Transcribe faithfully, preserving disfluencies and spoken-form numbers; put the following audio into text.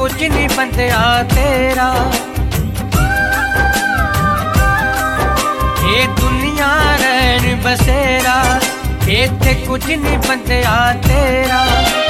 कुछ नहीं बंदिया तेरा। ये दुनिया रहन बसेरा, इत्थे कुछ नहीं बंदिया तेरा।